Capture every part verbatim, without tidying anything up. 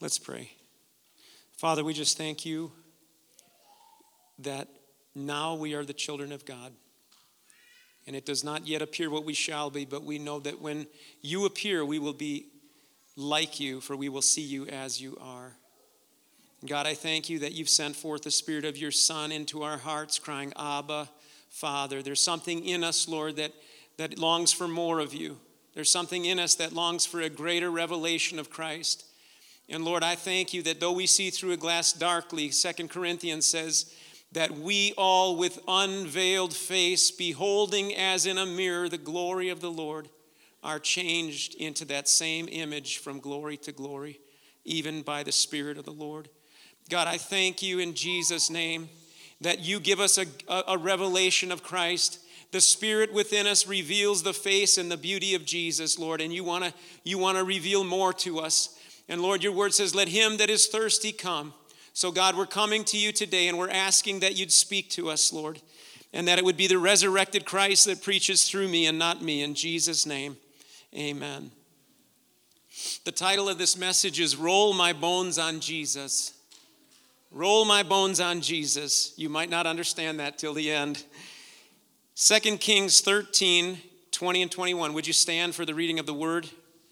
Let's pray. Father, we just thank you that now we are the children of God. And it does not yet appear what we shall be, but we know that when you appear, we will be like you, for we will see you as you are. God, I thank you that you've sent forth the Spirit of your Son into our hearts, crying, Abba, Father. There's something in us, Lord, that, that longs for more of you. There's something in us that longs for a greater revelation of Christ. And Lord, I thank you that though we see through a glass darkly, Second Corinthians says, that we all with unveiled face, beholding as in a mirror the glory of the Lord, are changed into that same image from glory to glory, even by the Spirit of the Lord. God, I thank you in Jesus' name that you give us a, a, a revelation of Christ. The Spirit within us reveals the face and the beauty of Jesus, Lord, and you want to you want to reveal more to us. And Lord, your word says, let him that is thirsty come. So God, we're coming to you today and we're asking that you'd speak to us, Lord, and that it would be the resurrected Christ that preaches through me and not me. In Jesus' name, amen. The title of this message is Roll My Bones on Jesus. Roll my bones on Jesus. You might not understand that till the end. Second Kings thirteen, twenty and twenty-one. Would you stand for the reading of the word?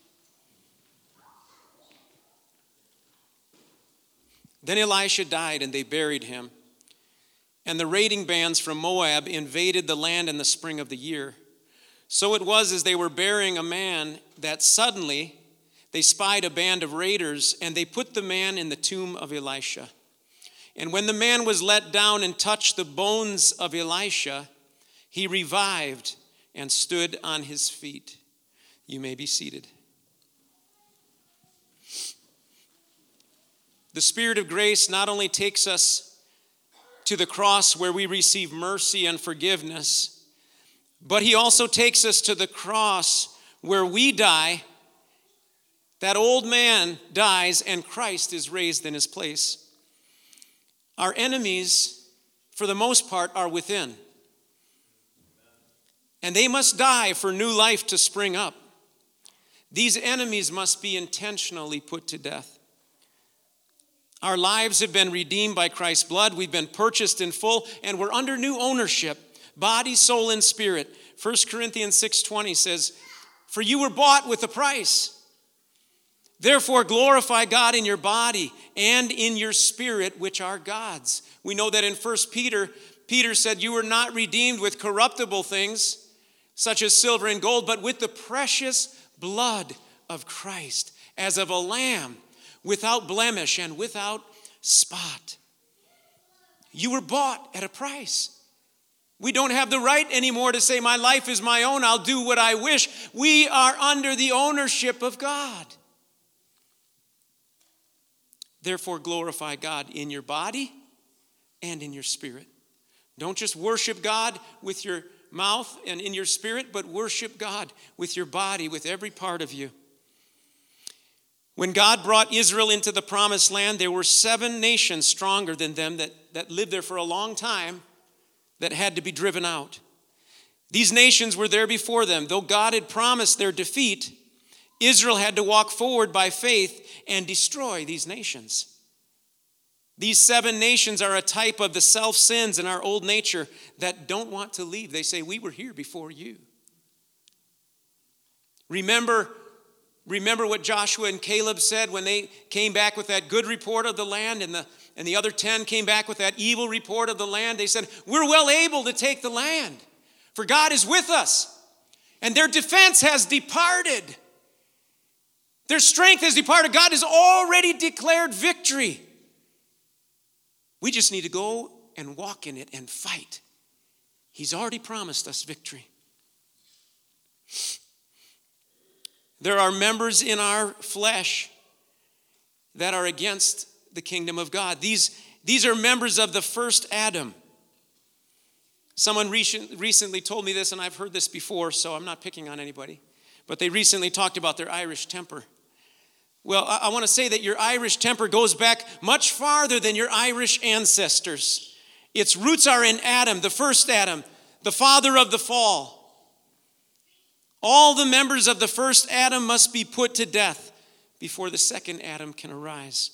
Then Elisha died, and they buried him. And the raiding bands from Moab invaded the land in the spring of the year. So it was as they were burying a man that suddenly they spied a band of raiders, and they put the man in the tomb of Elisha. And when the man was let down and touched the bones of Elisha, he revived and stood on his feet. You may be seated. The Spirit of grace not only takes us to the cross where we receive mercy and forgiveness, but he also takes us to the cross where we die. That old man dies and Christ is raised in his place. Our enemies, for the most part, are within. And they must die for new life to spring up. These enemies must be intentionally put to death. Our lives have been redeemed by Christ's blood. We've been purchased in full, and we're under new ownership, body, soul, and spirit. First Corinthians six twenty says, for you were bought with a price. Therefore glorify God in your body and in your spirit, which are God's. We know that in First Peter, Peter said, you were not redeemed with corruptible things, such as silver and gold, but with the precious blood of Christ, as of a lamb, without blemish and without spot. You were bought at a price. We don't have the right anymore to say, my life is my own, I'll do what I wish. We are under the ownership of God. Therefore, glorify God in your body and in your spirit. Don't just worship God with your mouth and in your spirit, but worship God with your body, with every part of you. When God brought Israel into the promised land, there were seven nations stronger than them that, that lived there for a long time that had to be driven out. These nations were there before them. Though God had promised their defeat, Israel had to walk forward by faith and destroy these nations. These seven nations are a type of the self-sins in our old nature that don't want to leave. They say, we were here before you. Remember Remember what Joshua and Caleb said when they came back with that good report of the land, and the, and the other ten came back with that evil report of the land. They said, we're well able to take the land, for God is with us. And their defense has departed. Their strength has departed. God has already declared victory. We just need to go and walk in it and fight. He's already promised us victory. There are members in our flesh that are against the kingdom of God. These, these are members of the first Adam. Someone recent, recently told me this, and I've heard this before, so I'm not picking on anybody. But they recently talked about their Irish temper. Well, I, I want to say that your Irish temper goes back much farther than your Irish ancestors. Its roots are in Adam, the first Adam, the father of the fall. All the members of the first Adam must be put to death before the second Adam can arise.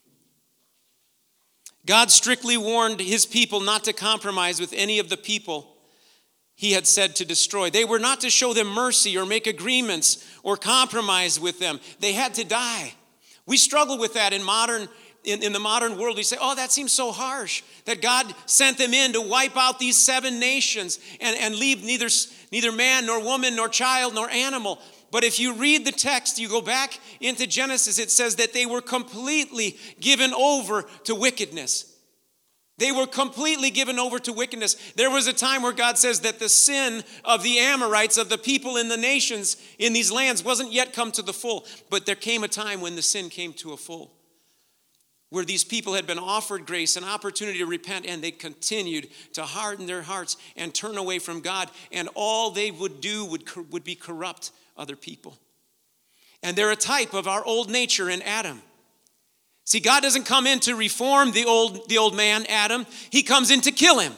God strictly warned his people not to compromise with any of the people he had said to destroy. They were not to show them mercy or make agreements or compromise with them. They had to die. We struggle with that in modern in, in the modern world. We say, oh, that seems so harsh, that God sent them in to wipe out these seven nations and, and leave neither, neither man nor woman nor child nor animal. But if you read the text, you go back into Genesis, it says that they were completely given over to wickedness. They were completely given over to wickedness. There was a time where God says that the sin of the Amorites, of the people in the nations in these lands, wasn't yet come to the full. But there came a time when the sin came to a full, where these people had been offered grace, an opportunity to repent, and they continued to harden their hearts and turn away from God. And all they would do would, would be corrupt other people. And they're a type of our old nature in Adam. See, God doesn't come in to reform the old, the old man, Adam. He comes in to kill him.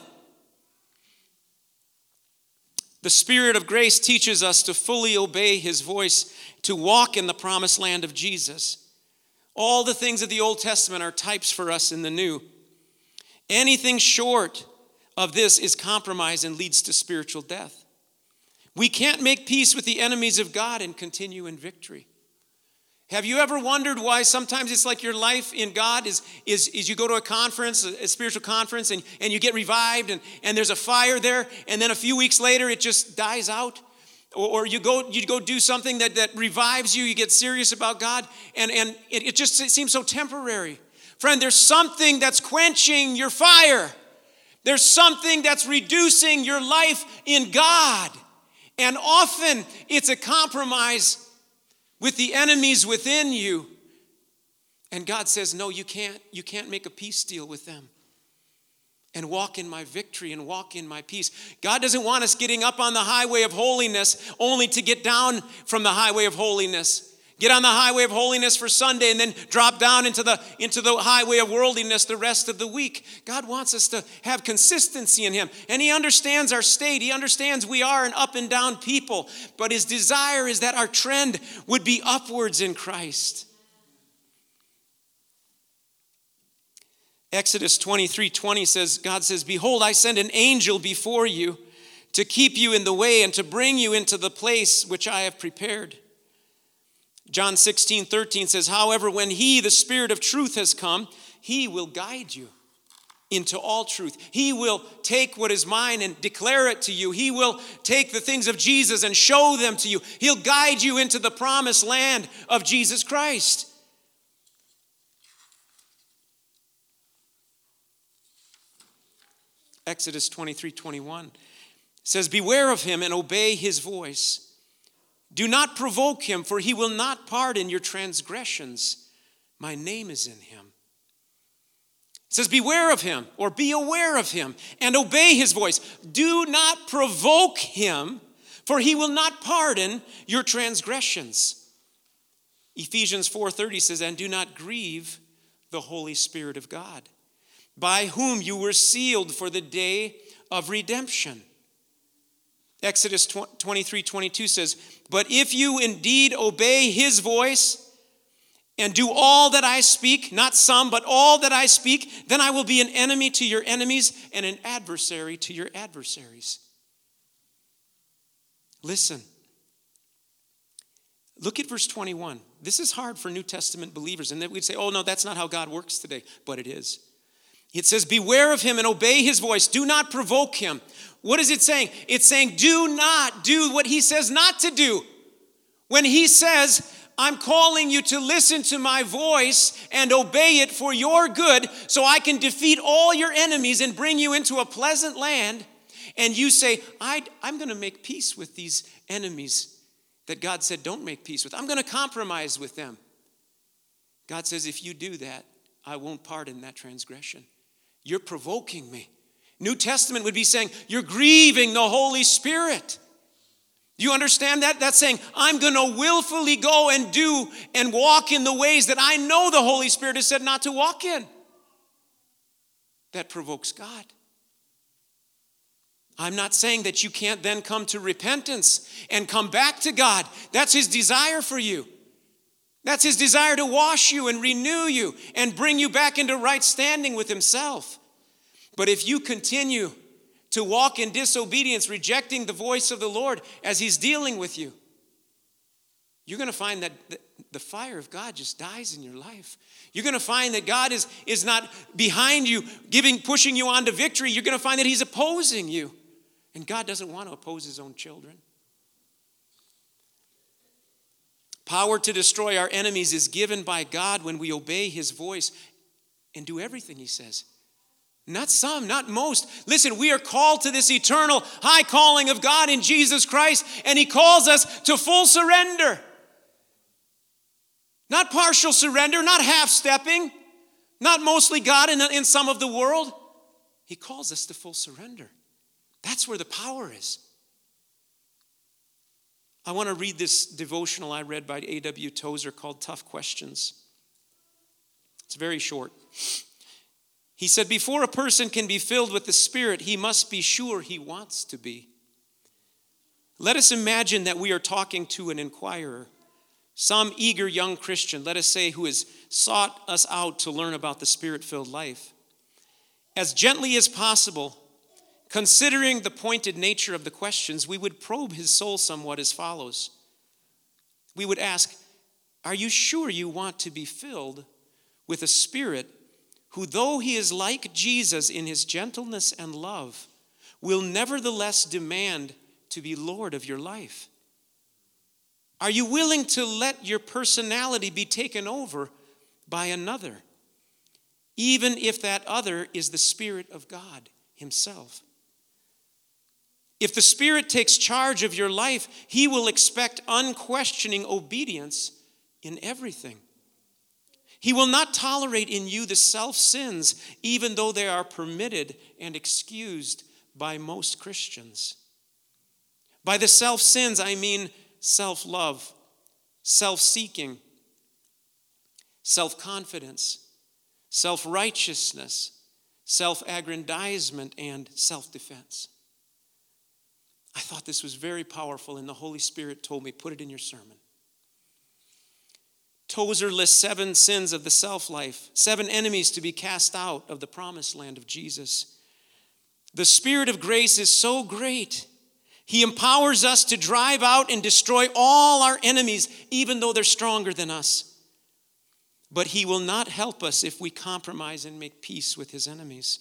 The Spirit of grace teaches us to fully obey his voice, to walk in the promised land of Jesus. All the things of the Old Testament are types for us in the New. Anything short of this is compromise and leads to spiritual death. We can't make peace with the enemies of God and continue in victory. Have you ever wondered why sometimes it's like your life in God is, is, is you go to a conference, a spiritual conference, and, and you get revived, and, and there's a fire there, and then a few weeks later it just dies out? Or, or you go you go do something that, that revives you, you get serious about God, and, and it, it just it seems so temporary. Friend, there's something that's quenching your fire. There's something that's reducing your life in God. And often it's a compromise with the enemies within you. And God says, no, you can't, you can't make a peace deal with them and walk in my victory and walk in my peace. God doesn't want us getting up on the highway of holiness only to get down from the highway of holiness. Get on the highway of holiness for Sunday and then drop down into the, into the highway of worldliness the rest of the week. God wants us to have consistency in him. And he understands our state. He understands we are an up and down people. But his desire is that our trend would be upwards in Christ. Exodus twenty-three twenty says, God says, behold, I send an angel before you to keep you in the way and to bring you into the place which I have prepared. John sixteen thirteen says, however, when he, the Spirit of truth, has come, he will guide you into all truth. He will take what is mine and declare it to you. He will take the things of Jesus and show them to you. He'll guide you into the promised land of Jesus Christ. Exodus twenty-three twenty-one says, beware of him and obey his voice. Do not provoke him, for he will not pardon your transgressions. My name is in him. It says, beware of him, or be aware of him, and obey his voice. Do not provoke him, for he will not pardon your transgressions. Ephesians four thirty says, and do not grieve the Holy Spirit of God, by whom you were sealed for the day of redemption. Exodus twenty-three twenty-two says, but if you indeed obey his voice and do all that I speak, not some, but all that I speak, then I will be an enemy to your enemies and an adversary to your adversaries. Listen. Look at verse twenty-one. This is hard for New Testament believers. And then we'd say, oh, no, that's not how God works today. But it is. It says, beware of him and obey his voice. Do not provoke him. What is it saying? It's saying, do not do what he says not to do. When he says, I'm calling you to listen to my voice and obey it for your good so I can defeat all your enemies and bring you into a pleasant land. And you say, I, I'm going to make peace with these enemies that God said don't make peace with. I'm going to compromise with them. God says, if you do that, I won't pardon that transgression. You're provoking me. New Testament would be saying, you're grieving the Holy Spirit. Do you understand that? That's saying, I'm going to willfully go and do and walk in the ways that I know the Holy Spirit has said not to walk in. That provokes God. I'm not saying that you can't then come to repentance and come back to God. That's his desire for you. That's his desire to wash you and renew you and bring you back into right standing with himself. But if you continue to walk in disobedience, rejecting the voice of the Lord as he's dealing with you, you're going to find that the fire of God just dies in your life. You're going to find that God is, is not behind you, giving, pushing you on to victory. You're going to find that he's opposing you. And God doesn't want to oppose his own children. Power to destroy our enemies is given by God when we obey his voice and do everything he says. Not some, not most. Listen, we are called to this eternal high calling of God in Jesus Christ, and he calls us to full surrender. Not partial surrender, not half-stepping, not mostly God in, in some of the world. He calls us to full surrender. That's where the power is. I want to read this devotional I read by A W Tozer called Tough Questions. It's very short. He said, before a person can be filled with the Spirit, he must be sure he wants to be. Let us imagine that we are talking to an inquirer, some eager young Christian, let us say, who has sought us out to learn about the Spirit-filled life. As gently as possible, considering the pointed nature of the questions, we would probe his soul somewhat as follows. We would ask, are you sure you want to be filled with a Spirit who, though he is like Jesus in his gentleness and love, will nevertheless demand to be Lord of your life? Are you willing to let your personality be taken over by another, even if that other is the Spirit of God himself? If the Spirit takes charge of your life, he will expect unquestioning obedience in everything. He will not tolerate in you the self-sins, even though they are permitted and excused by most Christians. By the self-sins, I mean self-love, self-seeking, self-confidence, self-righteousness, self-aggrandizement, and self-defense. I thought this was very powerful, and the Holy Spirit told me, put it in your sermon. Tozer lists seven sins of the self-life, seven enemies to be cast out of the promised land of Jesus. The Spirit of grace is so great. He empowers us to drive out and destroy all our enemies, even though they're stronger than us. But he will not help us if we compromise and make peace with his enemies.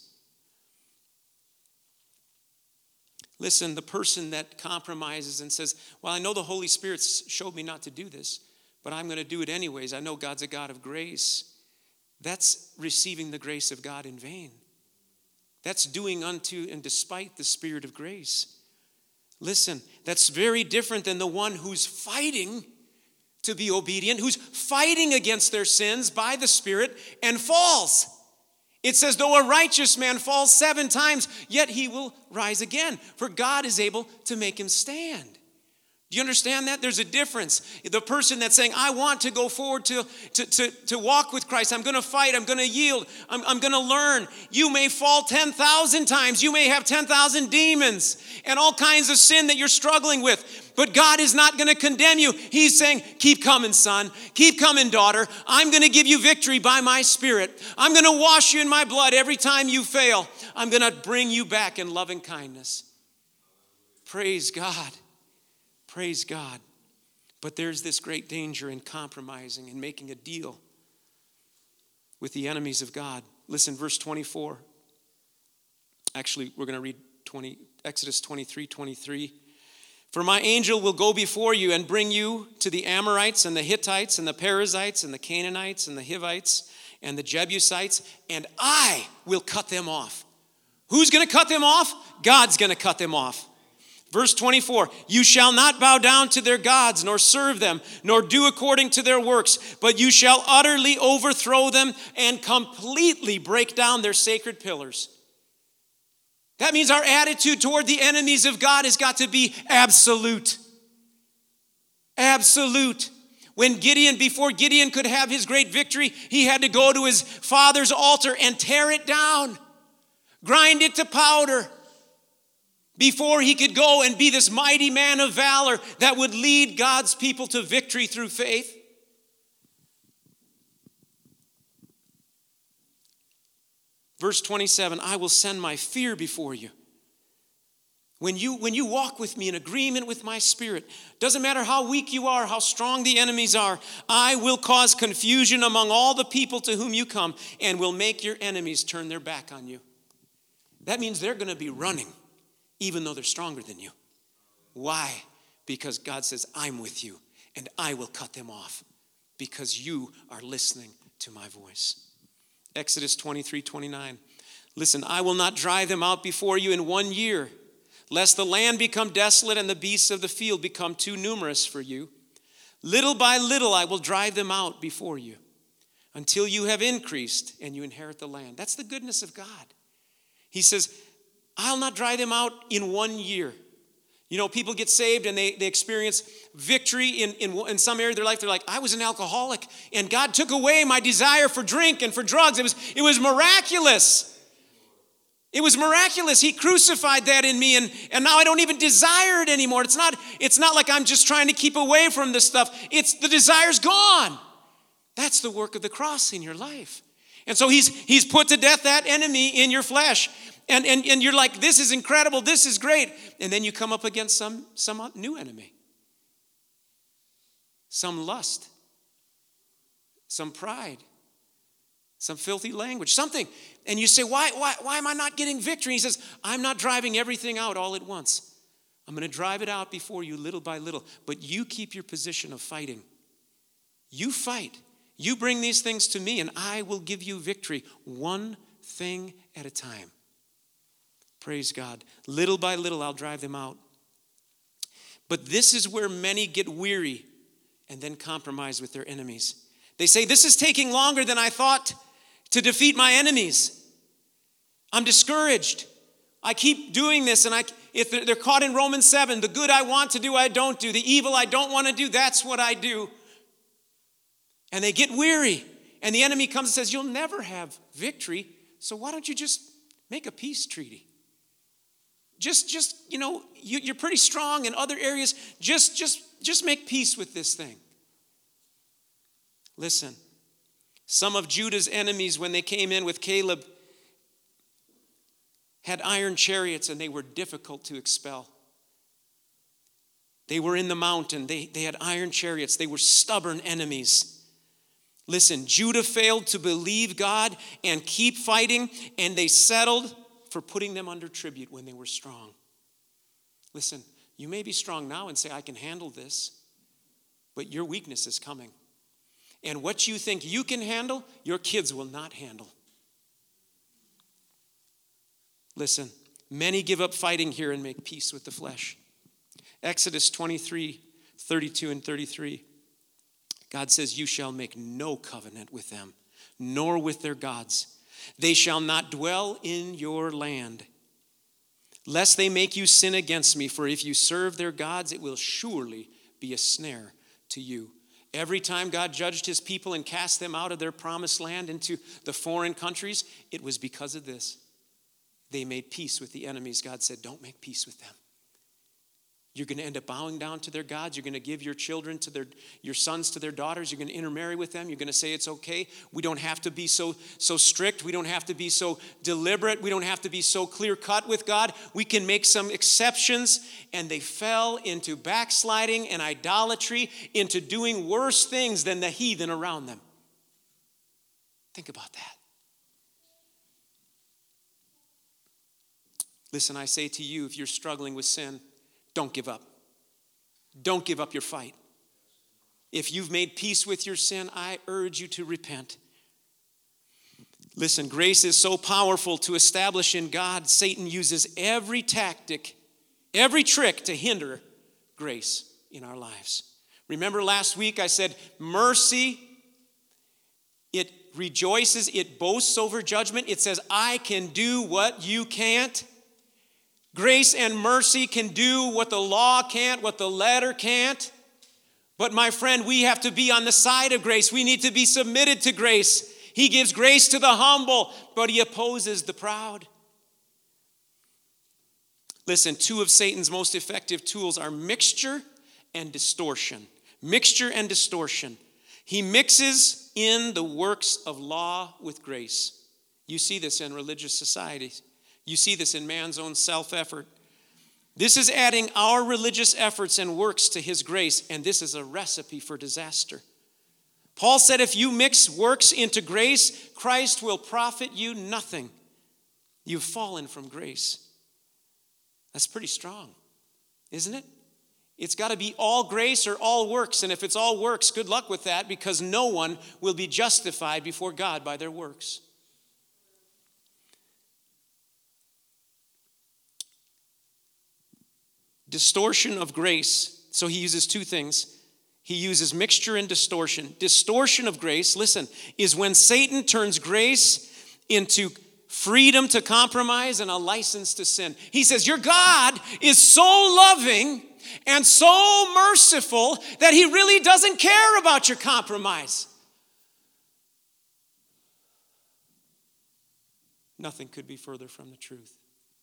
Listen, the person that compromises and says, well, I know the Holy Spirit showed me not to do this, but I'm going to do it anyways. I know God's a God of grace. That's receiving the grace of God in vain. That's doing unto and despite the Spirit of grace. Listen, that's very different than the one who's fighting to be obedient, who's fighting against their sins by the Spirit and falls. It says, though a righteous man falls seven times, yet he will rise again, for God is able to make him stand. Do you understand that? There's a difference. The person that's saying, I want to go forward to, to, to, to walk with Christ. I'm going to fight. I'm going to yield. I'm, I'm going to learn. You may fall ten thousand times. You may have ten thousand demons and all kinds of sin that you're struggling with. But God is not going to condemn you. He's saying, keep coming, son. Keep coming, daughter. I'm going to give you victory by my Spirit. I'm going to wash you in my blood every time you fail. I'm going to bring you back in loving kindness. Praise God. Praise God. But there's this great danger in compromising and making a deal with the enemies of God. Listen, verse twenty-four. Actually, we're going to read twenty, Exodus twenty-three, twenty-three. For my angel will go before you and bring you to the Amorites and the Hittites and the Perizzites and the Canaanites and the Hivites and the Jebusites, and I will cut them off. Who's going to cut them off? God's going to cut them off. Verse twenty-four, you shall not bow down to their gods, nor serve them, nor do according to their works, but you shall utterly overthrow them and completely break down their sacred pillars. That means our attitude toward the enemies of God has got to be absolute. Absolute. When Gideon, before Gideon could have his great victory, he had to go to his father's altar and tear it down, grind it to powder, before he could go and be this mighty man of valor that would lead God's people to victory through faith. Verse twenty-seven, I will send my fear before you. When you, when you walk with me in agreement with my spirit, doesn't matter how weak you are, how strong the enemies are, I will cause confusion among all the people to whom you come and will make your enemies turn their back on you. That means they're going to be running, even though they're stronger than you. Why? Because God says, I'm with you, and I will cut them off because you are listening to my voice. Exodus twenty-three twenty-nine. Listen, I will not drive them out before you in one year, lest the land become desolate and the beasts of the field become too numerous for you. Little by little I will drive them out before you until you have increased and you inherit the land. That's the goodness of God. He says, I'll not drive them out in one year. You know, people get saved and they, they experience victory in, in, in some area of their life. They're like, I was an alcoholic and God took away my desire for drink and for drugs. It was, it was miraculous. It was miraculous. He crucified that in me, and, and now I don't even desire it anymore. It's not, it's not like I'm just trying to keep away from this stuff. It's the desire's gone. That's the work of the cross in your life. And so he's he's put to death that enemy in your flesh. And, and, and you're like, this is incredible, this is great. And then you come up against some, some new enemy. Some lust. Some pride. Some filthy language, something. And you say, why, why, why am I not getting victory? He says, I'm not driving everything out all at once. I'm going to drive it out before you little by little. But you keep your position of fighting. You fight. You bring these things to me and I will give you victory one thing at a time. Praise God. Little by little I'll drive them out. But this is where many get weary and then compromise with their enemies. They say, this is taking longer than I thought to defeat my enemies. I'm discouraged. I keep doing this, and I, if they're caught in Romans seven, the good I want to do, I don't do. The evil I don't want to do, that's what I do. And they get weary, and the enemy comes and says, you'll never have victory, so why don't you just make a peace treaty? Just, just you know, you, you're pretty strong in other areas. Just, just, just make peace with this thing. Listen, some of Judah's enemies, when they came in with Caleb, had iron chariots and they were difficult to expel. They were in the mountain. They, they had iron chariots. They were stubborn enemies. Listen, Judah failed to believe God and keep fighting, and they settled for putting them under tribute when they were strong. Listen, you may be strong now and say, I can handle this, but your weakness is coming. And what you think you can handle, your kids will not handle. Listen, many give up fighting here and make peace with the flesh. Exodus twenty-three, thirty-two and thirty-three. God says, you shall make no covenant with them, nor with their gods. They shall not dwell in your land, lest they make you sin against me. For if you serve their gods, it will surely be a snare to you. Every time God judged his people and cast them out of their promised land into the foreign countries, it was because of this. They made peace with the enemies. God said, don't make peace with them. You're going to end up bowing down to their gods. You're going to give your children to their, your sons to their daughters. You're going to intermarry with them. You're going to say it's okay. We don't have to be so, so strict. We don't have to be so deliberate. We don't have to be so clear-cut with God. We can make some exceptions. And they fell into backsliding and idolatry, into doing worse things than the heathen around them. Think about that. Listen, I say to you, if you're struggling with sin, don't give up. Don't give up your fight. If you've made peace with your sin, I urge you to repent. Listen, grace is so powerful to establish in God. Satan uses every tactic, every trick to hinder grace in our lives. Remember last week I said, mercy, it rejoices, it boasts over judgment. It says, I can do what you can't. Grace and mercy can do what the law can't, what the letter can't. But my friend, we have to be on the side of grace. We need to be submitted to grace. He gives grace to the humble, but he opposes the proud. Listen, two of Satan's most effective tools are mixture and distortion. Mixture and distortion. He mixes in the works of law with grace. You see this in religious societies. You see this in man's own self-effort. This is adding our religious efforts and works to his grace, and this is a recipe for disaster. Paul said if you mix works into grace, Christ will profit you nothing. You've fallen from grace. That's pretty strong, isn't it? It's got to be all grace or all works, and if it's all works, good luck with that, because no one will be justified before God by their works. Distortion of grace. So he uses two things. He uses mixture and distortion. Distortion of grace, listen, is when Satan turns grace into freedom to compromise and a license to sin. He says, your God is so loving and so merciful that he really doesn't care about your compromise. Nothing could be further from the truth.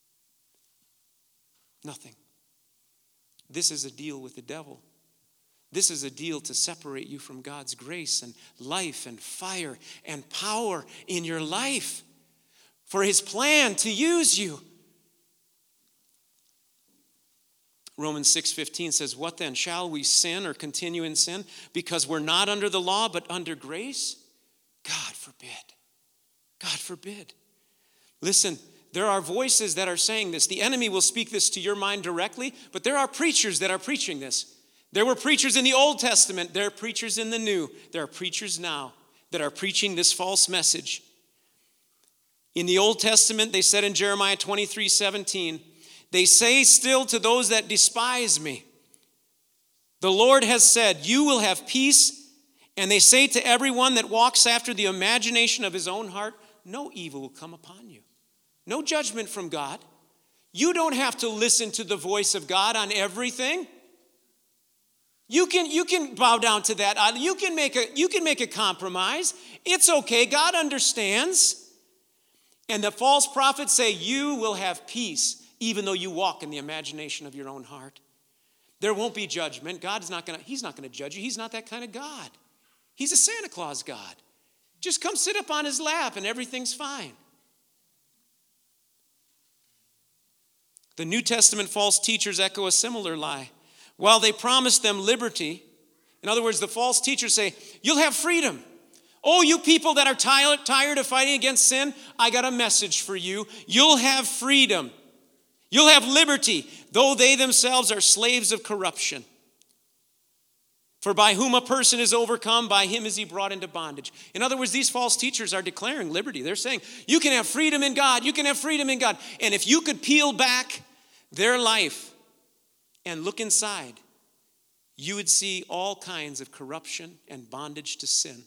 Nothing. This is a deal with the devil. This is a deal to separate you from God's grace and life and fire and power in your life for his plan to use you. Romans six fifteen says, what then? Shall we sin or continue in sin because we're not under the law but under grace? God forbid. God forbid. Listen, there are voices that are saying this. The enemy will speak this to your mind directly, but there are preachers that are preaching this. There were preachers in the Old Testament. There are preachers in the New. There are preachers now that are preaching this false message. In the Old Testament, they said in Jeremiah twenty-three seventeen, they say still to those that despise me, the Lord has said, you will have peace. And they say to everyone that walks after the imagination of his own heart, no evil will come upon you. No judgment from God. You don't have to listen to the voice of God on everything. You can, you can bow down to that. You can make a, you can make a compromise. It's okay. God understands. And the false prophets say, you will have peace, even though you walk in the imagination of your own heart. There won't be judgment. God is not going to, he's not going to judge you. He's not that kind of God. He's a Santa Claus God. Just come sit up on his lap and everything's fine. The New Testament false teachers echo a similar lie. While they promise them liberty, in other words, the false teachers say, you'll have freedom. Oh, you people that are tired, tired of fighting against sin, I got a message for you. You'll have freedom. You'll have liberty, though they themselves are slaves of corruption. For by whom a person is overcome, by him is he brought into bondage. In other words, these false teachers are declaring liberty. They're saying, you can have freedom in God. You can have freedom in God. And if you could peel back their life and look inside, you would see all kinds of corruption and bondage to sin.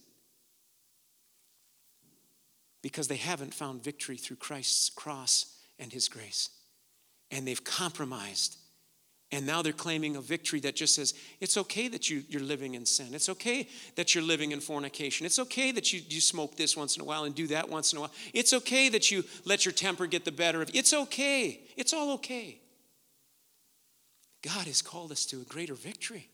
Because they haven't found victory through Christ's cross and his grace. And they've compromised. And now they're claiming a victory that just says, it's okay that you, you're living in sin. It's okay that you're living in fornication. It's okay that you, you smoke this once in a while and do that once in a while. It's okay that you let your temper get the better of you. It's okay. It's all okay. God has called us to a greater victory.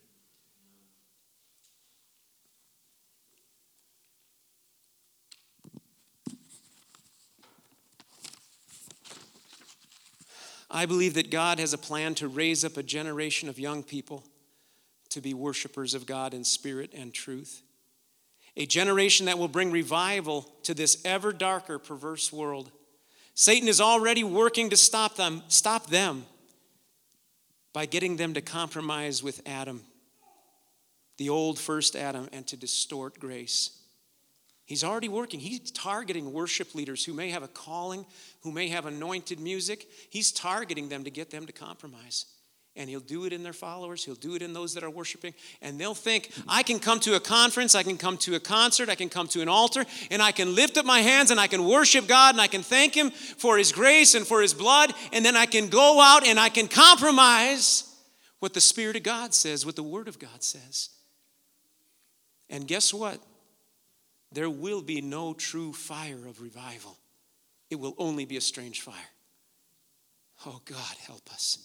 I believe that God has a plan to raise up a generation of young people to be worshipers of God in spirit and truth. A generation that will bring revival to this ever darker, perverse world. Satan is already working to stop them, stop them by getting them to compromise with Adam, the old first Adam, and to distort grace. He's already working. He's targeting worship leaders who may have a calling, who may have anointed music. He's targeting them to get them to compromise. And he'll do it in their followers. He'll do it in those that are worshiping. And they'll think, I can come to a conference, I can come to a concert, I can come to an altar, and I can lift up my hands and I can worship God and I can thank him for his grace and for his blood. And then I can go out and I can compromise what the Spirit of God says, what the Word of God says. And guess what? There will be no true fire of revival. It will only be a strange fire. Oh, God, help us.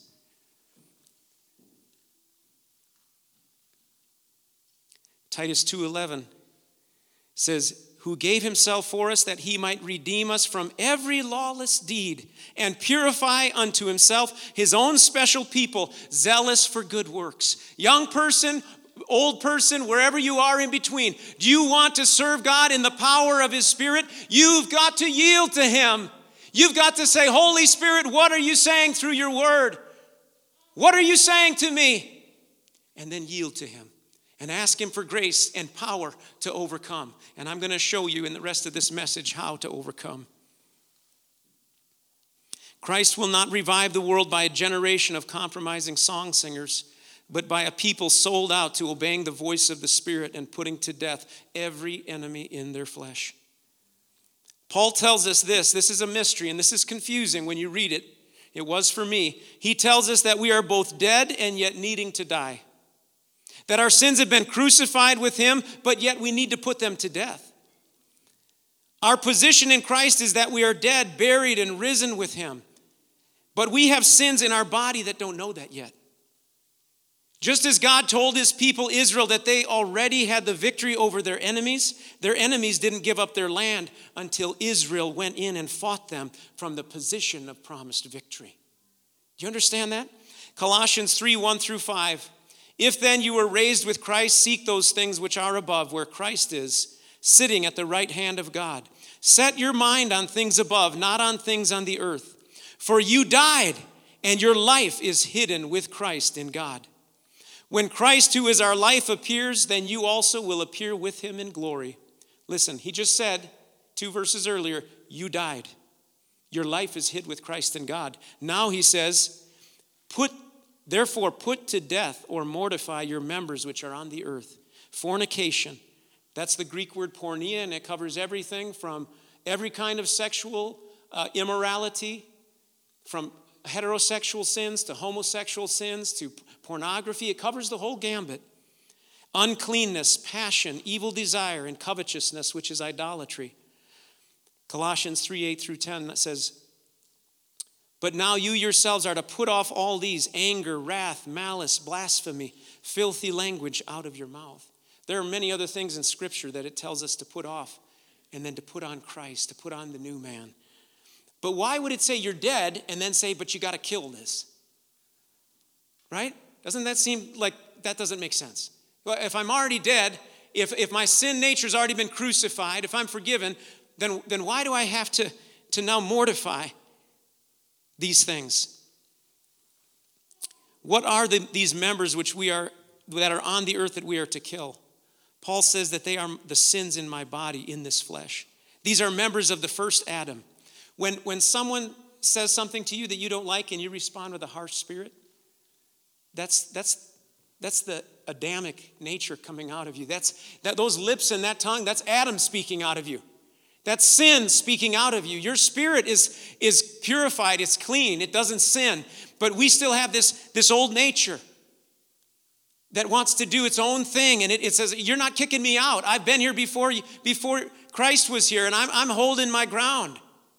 Titus two eleven says, who gave himself for us that he might redeem us from every lawless deed and purify unto himself his own special people, zealous for good works. Young person, old person, wherever you are in between, do you want to serve God in the power of his Spirit? You've got to yield to him. You've got to say, Holy Spirit, what are you saying through your word? What are you saying to me? And then yield to him and ask him for grace and power to overcome. And I'm going to show you in the rest of this message how to overcome. Christ will not revive the world by a generation of compromising song singers, but by a people sold out to obeying the voice of the Spirit and putting to death every enemy in their flesh. Paul tells us this. This is a mystery, and this is confusing when you read it. It was for me. He tells us that we are both dead and yet needing to die. That our sins have been crucified with him, but yet we need to put them to death. Our position in Christ is that we are dead, buried, and risen with him. But we have sins in our body that don't know that yet. Just as God told his people Israel that they already had the victory over their enemies, their enemies didn't give up their land until Israel went in and fought them from the position of promised victory. Do you understand that? Colossians three, one through five. If then you were raised with Christ, seek those things which are above, where Christ is, sitting at the right hand of God. Set your mind on things above, not on things on the earth. For you died, and your life is hidden with Christ in God. When Christ, who is our life, appears, then you also will appear with him in glory. Listen, he just said, two verses earlier, you died. Your life is hid with Christ in God. Now he says, put, therefore put to death or mortify your members which are on the earth. Fornication. That's the Greek word porneia, and it covers everything from every kind of sexual uh, immorality, from heterosexual sins to homosexual sins to pornography. It covers the whole gambit. Uncleanness, passion, evil desire, and covetousness, which is idolatry. Colossians three, eight through ten, that says, but now you yourselves are to put off all these: anger, wrath, malice, blasphemy, filthy language out of your mouth. There are many other things in Scripture that it tells us to put off and then to put on Christ, to put on the new man. But why would it say you're dead and then say, but you got to kill this? Right? Doesn't that seem like that doesn't make sense? Well, if I'm already dead, if, if my sin nature's already been crucified, if I'm forgiven, then, then why do I have to, to now mortify these things? What are the, these members which we are that are on the earth that we are to kill? Paul says that they are the sins in my body, in this flesh. These are members of the first Adam. When, when someone says something to you that you don't like and you respond with a harsh spirit, that's, that's, that's the Adamic nature coming out of you. That's, that, those lips and that tongue, that's Adam speaking out of you. That's sin speaking out of you. Your spirit is, is purified, it's clean, it doesn't sin. But we still have this, this old nature that wants to do its own thing. And it, it says, you're not kicking me out. I've been here before, before Christ was here, and I'm, I'm holding my ground.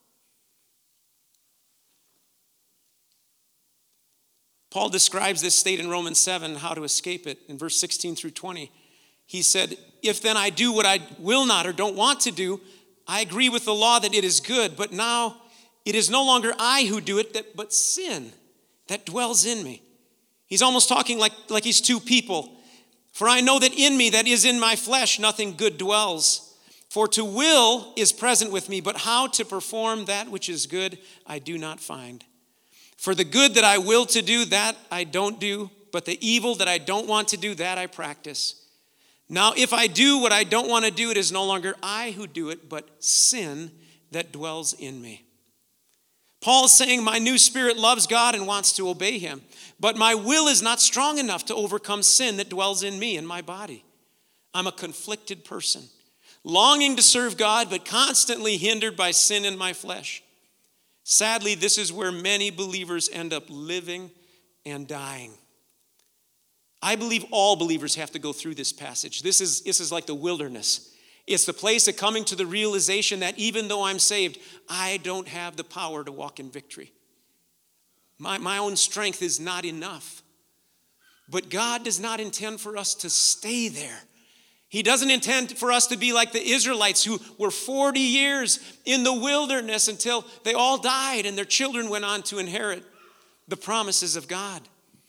Paul describes this state in Romans seven, how to escape it. In verse sixteen through twenty, he said, if then I do what I will not or don't want to do, I agree with the law that it is good, but now it is no longer I who do it, but sin that dwells in me. He's almost talking like, like he's two people. For I know that in me, that is in my flesh, nothing good dwells. For to will is present with me, but how to perform that which is good, I do not find. For the good that I will to do, that I don't do, but the evil that I don't want to do, that I practice. Now, if I do what I don't want to do, it is no longer I who do it, but sin that dwells in me. Paul is saying, my new spirit loves God and wants to obey him, but my will is not strong enough to overcome sin that dwells in me, in my body. I'm a conflicted person, longing to serve God, but constantly hindered by sin in my flesh. Sadly, this is where many believers end up living and dying. I believe all believers have to go through this passage. This is, this is like the wilderness. It's the place of coming to the realization that even though I'm saved, I don't have the power to walk in victory. My, my own strength is not enough. But God does not intend for us to stay there. He doesn't intend for us to be like the Israelites who were forty years in the wilderness until they all died and their children went on to inherit the promises of God.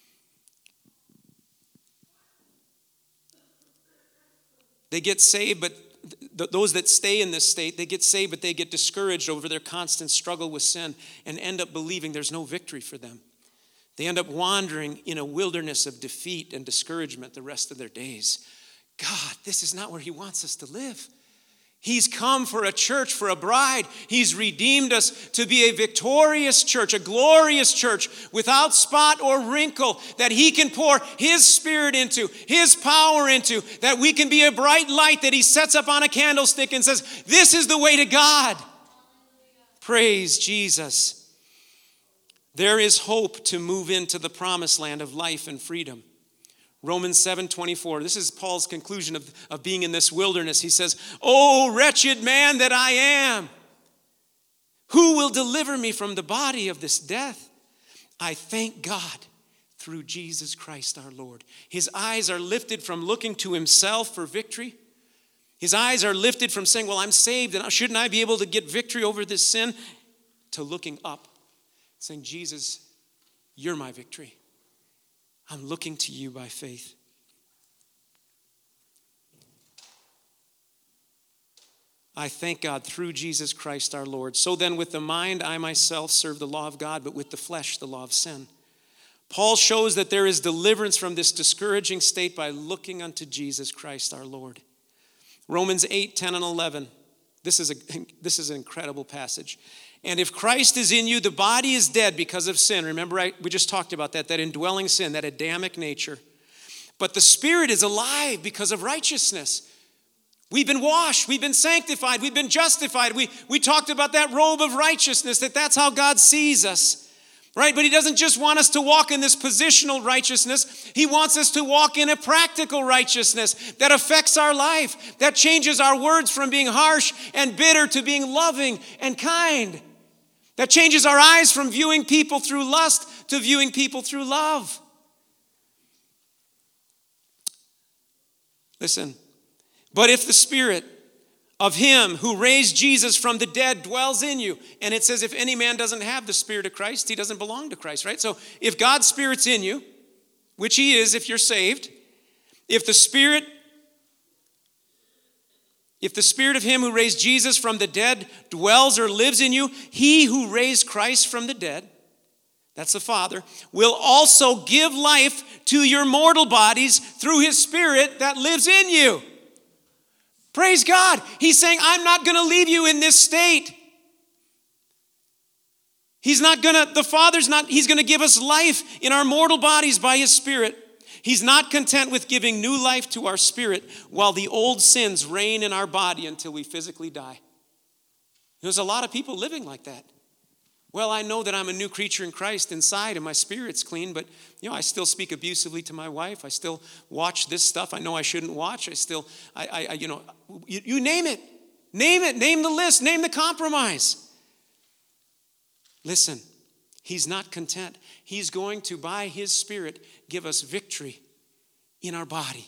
They get saved, but th- those that stay in this state, they get saved, but they get discouraged over their constant struggle with sin and end up believing there's no victory for them. They end up wandering in a wilderness of defeat and discouragement the rest of their days. God, this is not where he wants us to live. He's come for a church, for a bride. He's redeemed us to be a victorious church, a glorious church without spot or wrinkle that he can pour his spirit into, his power into, that we can be a bright light that he sets up on a candlestick and says, this is the way to God. Praise Jesus. There is hope to move into the promised land of life and freedom. Romans seven twenty-four. This is Paul's conclusion of, of being in this wilderness. He says, "Oh, wretched man that I am, who will deliver me from the body of this death? I thank God through Jesus Christ our Lord." His eyes are lifted from looking to himself for victory. His eyes are lifted from saying, well, I'm saved, and shouldn't I be able to get victory over this sin? To looking up, saying, Jesus, you're my victory. I'm looking to you by faith. I thank God through Jesus Christ our Lord. So then with the mind, I myself serve the law of God, but with the flesh, the law of sin. Paul shows that there is deliverance from this discouraging state by looking unto Jesus Christ our Lord. Romans eight, ten, and eleven. This is, a, this is an incredible passage. And if Christ is in you, the body is dead because of sin. Remember, I, we just talked about that, that indwelling sin, that Adamic nature. But the spirit is alive because of righteousness. We've been washed, we've been sanctified, we've been justified. We, we talked about that robe of righteousness, that that's how God sees us. Right? But he doesn't just want us to walk in this positional righteousness. He wants us to walk in a practical righteousness that affects our life, that changes our words from being harsh and bitter to being loving and kind. That changes our eyes from viewing people through lust to viewing people through love. Listen, but if the Spirit of him who raised Jesus from the dead dwells in you, and it says if any man doesn't have the Spirit of Christ, he doesn't belong to Christ, right? So if God's Spirit's in you, which he is if you're saved, if the Spirit If the Spirit of him who raised Jesus from the dead dwells or lives in you, he who raised Christ from the dead, that's the Father, will also give life to your mortal bodies through his Spirit that lives in you. Praise God. He's saying, I'm not going to leave you in this state. He's not going to, the Father's not, he's going to give us life in our mortal bodies by his Spirit. He's not content with giving new life to our spirit while the old sins reign in our body until we physically die. There's a lot of people living like that. Well, I know that I'm a new creature in Christ inside and my spirit's clean, but you know, I still speak abusively to my wife. I still watch this stuff I know I shouldn't watch. I still, I, I you know, you, you name it. Name it. Name the list. Name the compromise. Listen. He's not content. He's going to, by his Spirit, give us victory in our body.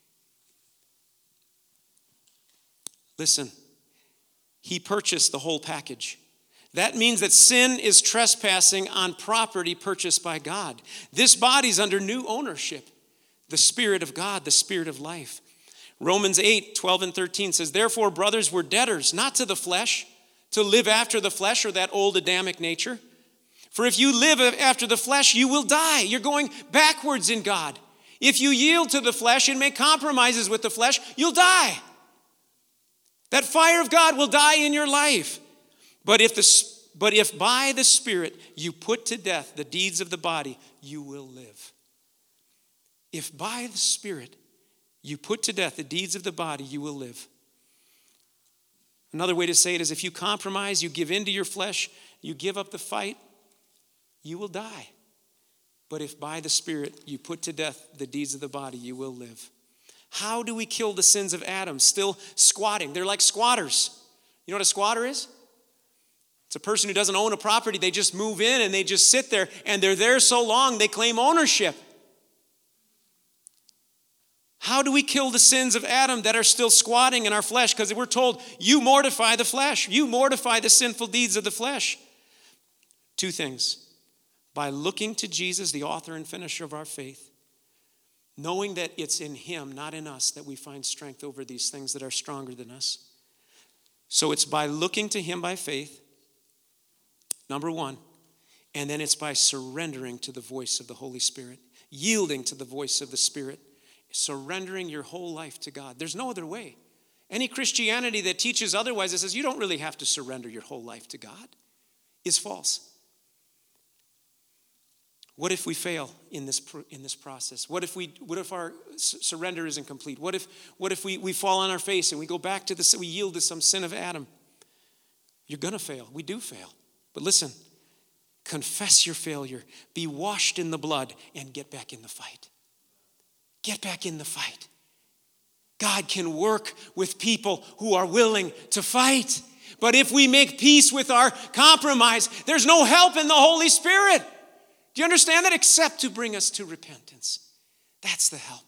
Listen, he purchased the whole package. That means that sin is trespassing on property purchased by God. This body's under new ownership. The Spirit of God, the Spirit of life. Romans eight, twelve and thirteen says, therefore, brothers, we're debtors, not to the flesh, to live after the flesh or that old Adamic nature. For if you live after the flesh, you will die. You're going backwards in God. If you yield to the flesh and make compromises with the flesh, you'll die. That fire of God will die in your life. But if, the, but if by the Spirit you put to death the deeds of the body, you will live. If by the Spirit you put to death the deeds of the body, you will live. Another way to say it is if you compromise, you give in to your flesh, you give up the fight, you will die. But if by the Spirit you put to death the deeds of the body, you will live. How do we kill the sins of Adam? Still squatting. They're like squatters. You know what a squatter is? It's a person who doesn't own a property. They just move in and they just sit there, and they're there so long they claim ownership. How do we kill the sins of Adam that are still squatting in our flesh? Because we're told, you mortify the flesh. You mortify the sinful deeds of the flesh. Two things. By looking to Jesus, the author and finisher of our faith, knowing that it's in him, not in us, that we find strength over these things that are stronger than us. So it's by looking to him by faith, number one, and then it's by surrendering to the voice of the Holy Spirit, yielding to the voice of the Spirit, surrendering your whole life to God. There's no other way. Any Christianity that teaches otherwise, that says you don't really have to surrender your whole life to God, is false. What if we fail in this in this process? What if we what if our surrender isn't complete? What if what if we, we fall on our face and we go back to this, we yield to some sin of Adam? You're gonna fail. We do fail. But listen, confess your failure, be washed in the blood, and get back in the fight. Get back in the fight. God can work with people who are willing to fight. But if we make peace with our compromise, there's no help in the Holy Spirit. Do you understand that? Except to bring us to repentance. That's the help.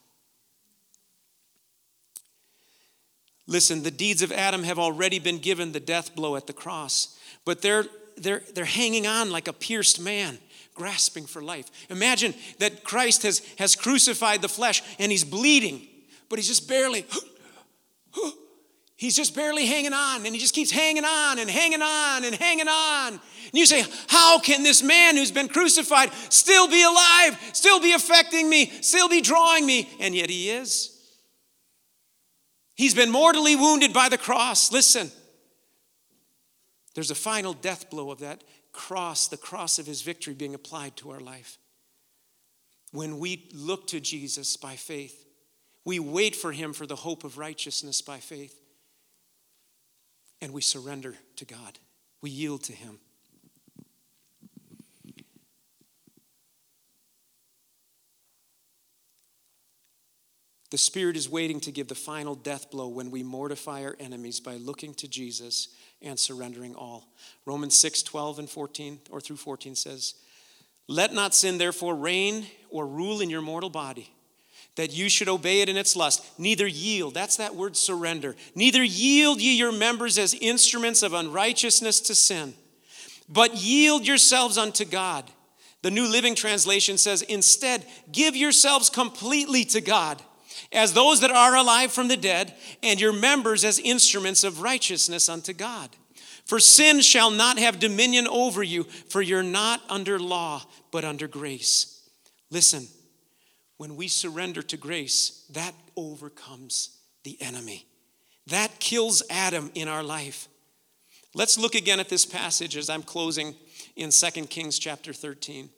Listen, the deeds of Adam have already been given the death blow at the cross, but they're they're they're hanging on like a pierced man, grasping for life. Imagine that Christ has, has crucified the flesh and he's bleeding, but he's just barely, he's just barely hanging on, and he just keeps hanging on and hanging on and hanging on. And you say, how can this man who's been crucified still be alive, still be affecting me, still be drawing me? And yet he is. He's been mortally wounded by the cross. Listen, there's a final death blow of that cross, the cross of his victory being applied to our life. When we look to Jesus by faith, we wait for him for the hope of righteousness by faith, and we surrender to God. We yield to him. The Spirit is waiting to give the final death blow when we mortify our enemies by looking to Jesus and surrendering all. Romans six, twelve and fourteen, or through fourteen says, let not sin therefore reign or rule in your mortal body, that you should obey it in its lust. Neither yield, that's that word surrender. Neither yield ye your members as instruments of unrighteousness to sin, but yield yourselves unto God. The New Living Translation says, instead, give yourselves completely to God, as those that are alive from the dead, and your members as instruments of righteousness unto God. For sin shall not have dominion over you, for you're not under law, but under grace. Listen, when we surrender to grace, that overcomes the enemy. That kills Adam in our life. Let's look again at this passage as I'm closing in Second Kings chapter thirteen.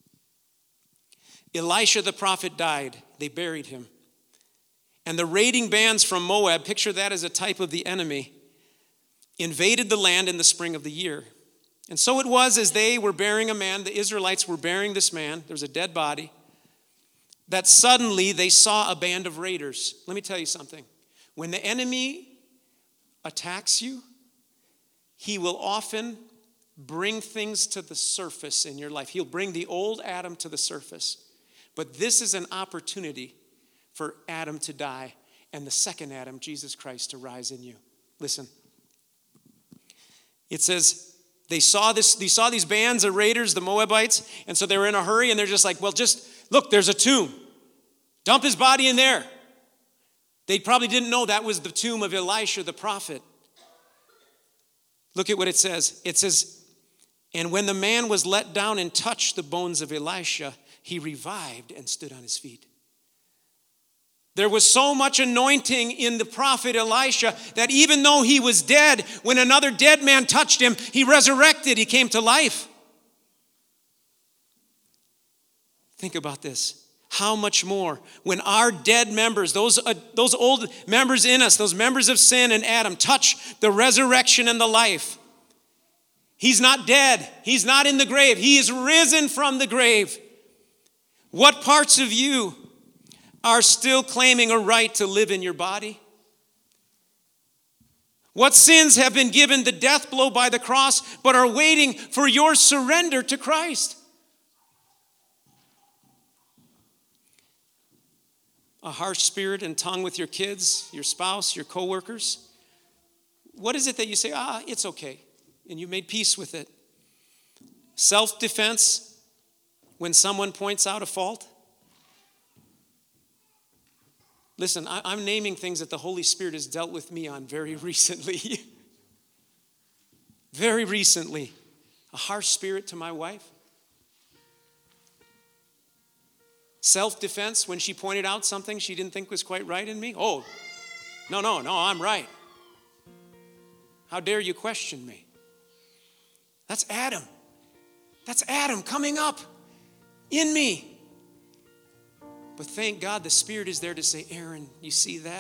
Elisha the prophet died. They buried him. And the raiding bands from Moab, picture that as a type of the enemy, invaded the land in the spring of the year. And so it was, as they were burying a man, the Israelites were burying this man, there was a dead body, that suddenly they saw a band of raiders. Let me tell you something. When the enemy attacks you, he will often bring things to the surface in your life. He'll bring the old Adam to the surface. But this is an opportunity for Adam to die and the second Adam, Jesus Christ, to rise in you. Listen. It says they saw this, they saw these bands of raiders, the Moabites, and so they were in a hurry, and they're just like, well, just look, there's a tomb. Dump his body in there. They probably didn't know that was the tomb of Elisha the prophet. Look at what it says. It says, and when the man was let down and touched the bones of Elisha, he revived and stood on his feet. There was so much anointing in the prophet Elisha that even though he was dead, when another dead man touched him, he resurrected, he came to life. Think about this. How much more when our dead members, those, uh, those old members in us, those members of sin and Adam, touch the resurrection and the life. He's not dead. He's not in the grave. He is risen from the grave. What parts of you are still claiming a right to live in your body? What sins have been given the death blow by the cross but are waiting for your surrender to Christ? a harsh spirit and tongue with your kids, your spouse, your coworkers? What is it that you say, ah, it's okay, and you made peace with it? Self-defense when someone points out a fault? Listen, I, I'm naming things that the Holy Spirit has dealt with me on very recently. Very recently. A harsh spirit to my wife. Self-defense when she pointed out something she didn't think was quite right in me. Oh, no, no, no, I'm right. How dare you question me? That's Adam. That's Adam coming up in me. But thank God the Spirit is there to say, Aaron, you see that?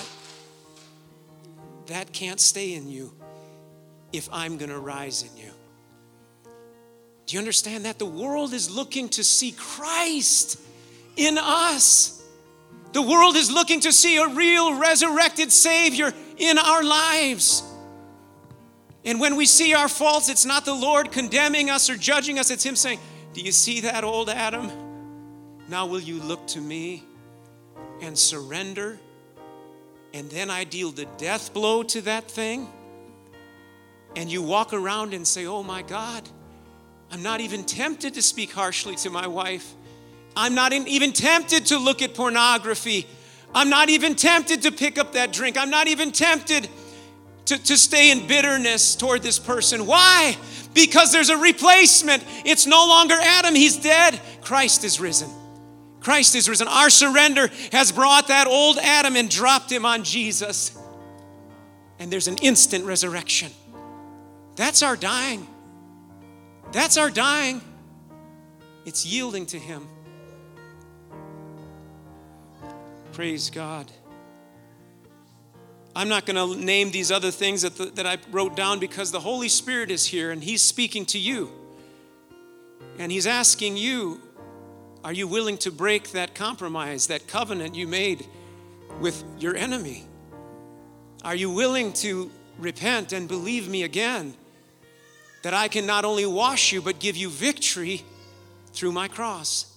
That can't stay in you if I'm going to rise in you. Do you understand that? The world is looking to see Christ in us. The world is looking to see a real resurrected Savior in our lives. And when we see our faults, it's not the Lord condemning us or judging us. It's Him saying, do you see that, old Adam? Now will you look to me and surrender? And then I deal the death blow to that thing. And you walk around and say, oh my God, I'm not even tempted to speak harshly to my wife. I'm not even tempted to look at pornography. I'm not even tempted to pick up that drink. I'm not even tempted to, to stay in bitterness toward this person. Why? Because there's a replacement. It's no longer Adam. He's dead. Christ is risen. Christ is risen. Our surrender has brought that old Adam and dropped him on Jesus. And there's an instant resurrection. That's our dying. That's our dying. It's yielding to Him. Praise God. I'm not going to name these other things that, the, that I wrote down because the Holy Spirit is here and He's speaking to you. And He's asking you, are you willing to break that compromise, that covenant you made with your enemy? Are you willing to repent and believe me again that I can not only wash you but give you victory through my cross?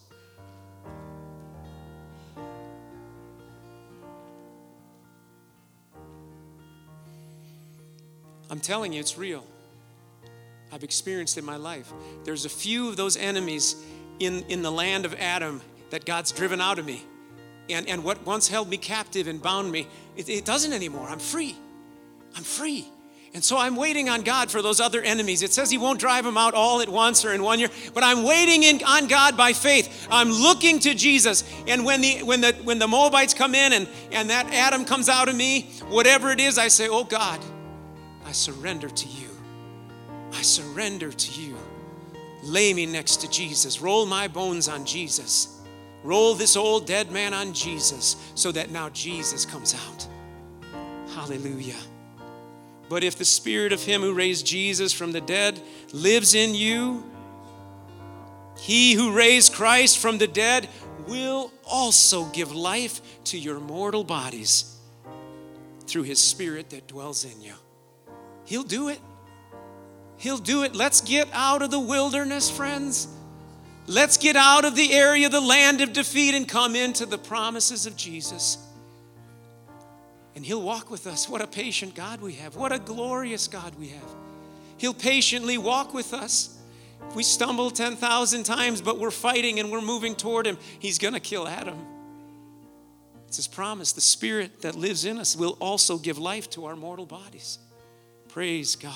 I'm telling you, it's real. I've experienced it in my life. There's a few of those enemies in, in the land of Adam that God's driven out of me. And, and what once held me captive and bound me, it, it doesn't anymore. I'm free. I'm free. And so I'm waiting on God for those other enemies. It says He won't drive them out all at once or in one year, but I'm waiting in, on God by faith. I'm looking to Jesus. And when the when the when the Moabites come in and, and that Adam comes out of me, whatever it is, I say, oh God, I surrender to you. I surrender to you. Lay me next to Jesus. Roll my bones on Jesus. Roll this old dead man on Jesus so that now Jesus comes out. Hallelujah. But if the Spirit of Him who raised Jesus from the dead lives in you, He who raised Christ from the dead will also give life to your mortal bodies through His Spirit that dwells in you. He'll do it. He'll do it. Let's get out of the wilderness, friends. Let's get out of the area, the land of defeat, and come into the promises of Jesus. And He'll walk with us. What a patient God we have. What a glorious God we have. He'll patiently walk with us. If we stumble ten thousand times, but we're fighting and we're moving toward Him, He's going to kill Adam. It's His promise. The Spirit that lives in us will also give life to our mortal bodies. Praise God.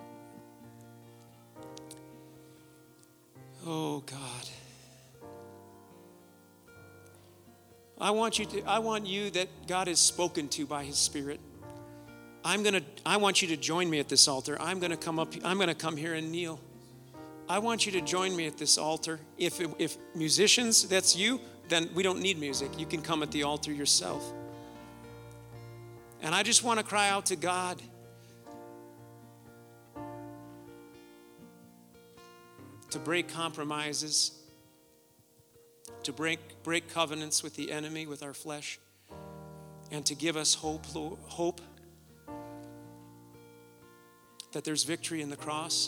Oh, God. I want you to, I want you that God has spoken to by His Spirit. I'm going to, I want you to join me at this altar. I'm going to come up, I'm going to come here and kneel. I want you to join me at this altar. If, if musicians, that's you, then we don't need music. You can come at the altar yourself. And I just want to cry out to God. To break compromises, to break, break covenants with the enemy, with our flesh, and to give us hope, hope that there's victory in the cross,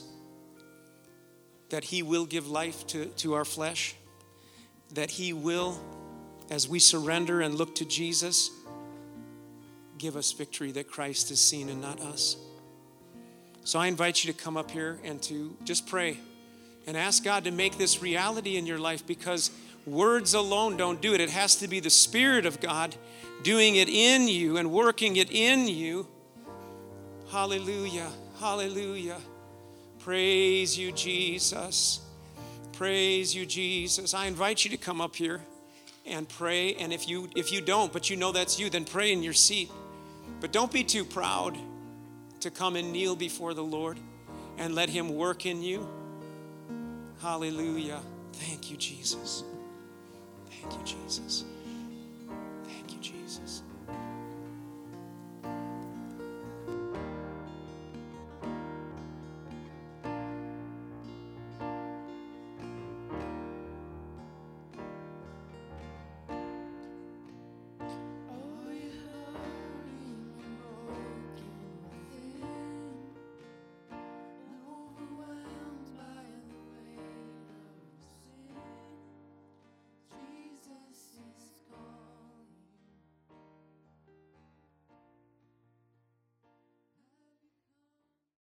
that He will give life to, to our flesh, that He will as we surrender and look to Jesus, give us victory that Christ is seen and not us. So I invite you to come up here and to just pray and ask God to make this reality in your life, because words alone don't do it. It has to be the Spirit of God doing it in you and working it in you. Hallelujah, hallelujah. Praise you, Jesus. Praise you, Jesus. I invite you to come up here and pray. And if you if you don't, but you know that's you, then pray in your seat. But don't be too proud to come and kneel before the Lord and let him work in you. Hallelujah. Thank you, Jesus. Thank you, Jesus. Thank you, Jesus.